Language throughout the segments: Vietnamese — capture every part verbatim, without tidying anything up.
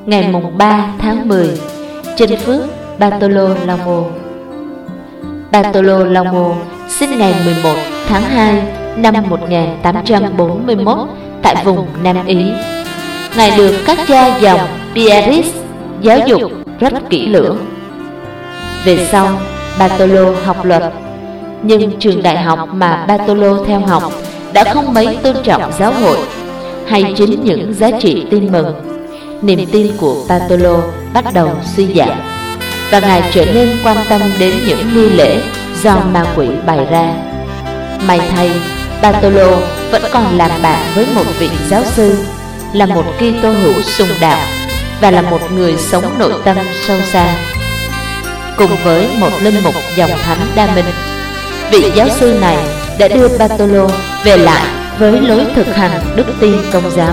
ngày mùng ba tháng mười, trên phước Bartolomeo. Bartolomeo sinh ngày mười một tháng hai năm một nghìn tám trăm bốn mươi mốt tại vùng Nam Ý. Ngài được các cha dòng Piaris giáo dục rất kỹ lưỡng. Về sau, Bartolo học luật, nhưng trường đại học mà Bartolo theo học đã không mấy tôn trọng giáo hội hay chính những giá trị tin mừng. Niềm tin của Bartolo bắt đầu suy giảm, và ngài trở nên quan tâm đến những nghi lễ do ma quỷ bày ra. May thay, Bartolo vẫn còn làm bạn với một vị giáo sư, là một Kitô hữu sùng đạo và là một người sống nội tâm sâu xa. Cùng với một linh mục dòng thánh Đa Minh, vị giáo sư này đã đưa Bartolo về lại với lối thực hành đức tin Công giáo.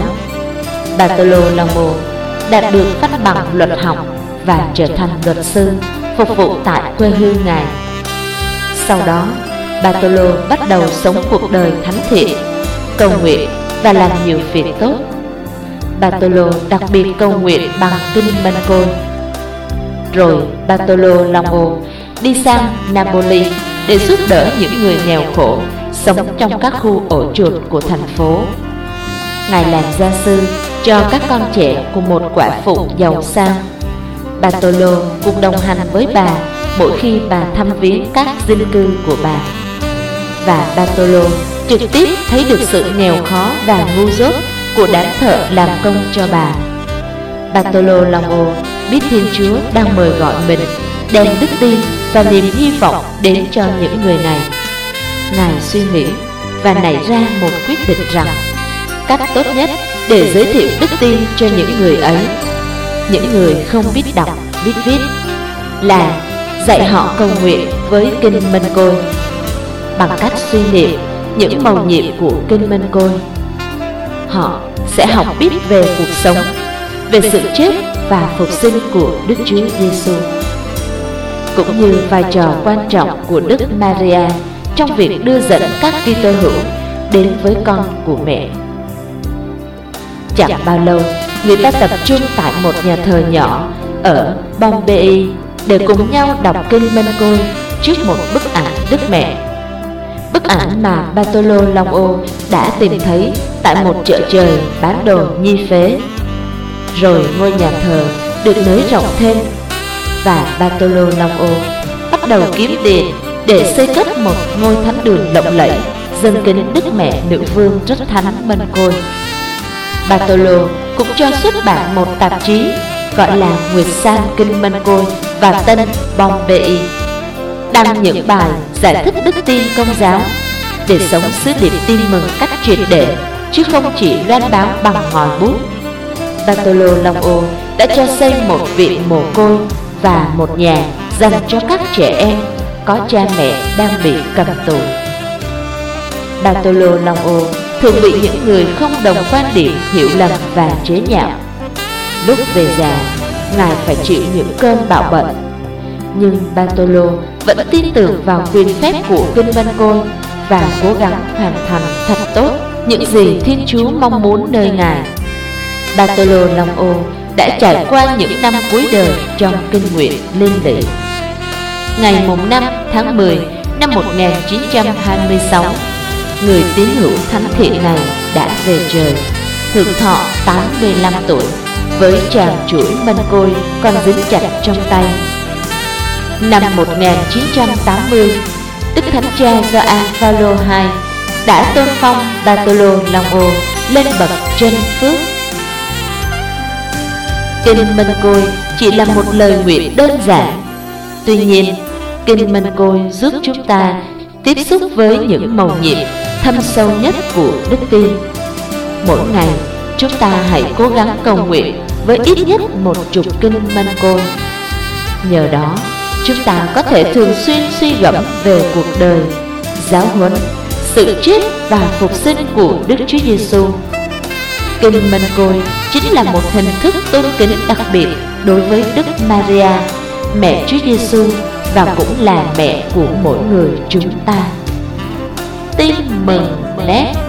Bartolomeo đạt được phát bằng luật học và trở thành luật sư phục vụ tại quê hương ngài. Sau đó, Bartolo bắt đầu sống cuộc đời thánh thiện, cầu nguyện và làm nhiều việc tốt. Bartolo đặc biệt cầu nguyện bằng kinh Mân Côi. Rồi Bartolomeo đi sang Napoli để giúp đỡ những người nghèo khổ sống trong các khu ổ chuột của thành phố. Ngài làm gia sư cho các con trẻ của một quả phụ giàu sang. Bartolo cùng đồng hành với bà mỗi khi bà thăm viếng các dinh cư của bà. Và Bartolo trực tiếp thấy được sự nghèo khó và ngu dốt của đám thợ làm công cho bà. Bartolomeo biết Thiên Chúa đang mời gọi mình đem đức tin và niềm hy vọng đến cho những người này. Ngài suy nghĩ và nảy ra một quyết định rằng cách tốt nhất để giới thiệu đức tin cho những người ấy, những người không biết đọc, biết viết, là dạy họ cầu nguyện với kinh Mân Côi. Bằng cách suy niệm những mầu nhiệm của kinh Mân Côi, họ sẽ học biết về cuộc sống, về sự chết và phục sinh của Đức Chúa Giêsu, cũng như vai trò quan trọng của Đức Maria trong việc đưa dẫn các Kitô hữu đến với con của mẹ. Chẳng bao lâu, người ta tập trung tại một nhà thờ nhỏ ở Bombay để cùng nhau đọc kinh Mân Côi trước một bức ảnh Đức Mẹ. Bức ảnh mà Bartolomeo đã tìm thấy tại một chợ trời bán đồ nhi phế. Rồi ngôi nhà thờ được nới rộng thêm, và Bartolomeo bắt đầu kiếm tiền để xây cất một ngôi thánh đường lộng lẫy dâng kính Đức Mẹ Nữ Vương rất thánh Mân Côi. Bartolo cũng cho xuất bản một tạp chí gọi là Nguyệt San Kinh Mân Côi và Tân Bombay, đăng những bài giải thích đức tin Công giáo để sống sứ điệp tin mừng cách triệt để, chứ không chỉ loan báo bằng ngòi bút. Bartolomeo đã cho xây một viện mồ côi và một nhà dành cho các trẻ em có cha mẹ đang bị cầm tù. Bartolomeo thường bị những người không đồng quan điểm hiểu lầm và chế nhạo. Lúc về già, ngài phải chịu những cơn bạo bệnh, nhưng Bartolo vẫn tin tưởng vào quyền phép của kinh Mân Côi và cố gắng hoàn thành thật tốt những gì Thiên Chúa mong muốn nơi ngài. Bartolomeo đã trải qua những năm cuối đời trong kinh nguyện liên lỉ. Ngày mùng năm tháng mười năm một nghìn chín trăm hai mươi sáu, người tín hữu thánh thiện này đã về trời, hưởng thọ tám mươi lăm tuổi, với tràng chuỗi Mân Côi còn dính chặt trong tay. Năm một nghìn chín trăm tám mươi, Đức Thánh Cha Gioan Phaolô đệ nhị đã tôn phong Bartolomeo lên bậc chân phước. Kinh Mân Côi chỉ là một lời nguyện đơn giản. Tuy nhiên, kinh Mân Côi giúp chúng ta tiếp xúc với những mầu nhiệm thâm sâu nhất của đức tin. Mỗi ngày, chúng ta hãy cố gắng cầu nguyện với ít nhất một chục kinh Mân Côi. Nhờ đó, chúng ta có thể thường xuyên suy gẫm về cuộc đời, giáo huấn, sự chết và phục sinh của Đức Chúa Giêsu. Kinh Mân Côi chính là một hình thức tôn kính đặc biệt đối với Đức Maria, mẹ Chúa Giêsu, và cũng là mẹ của mỗi người chúng ta. Tin mừng nét.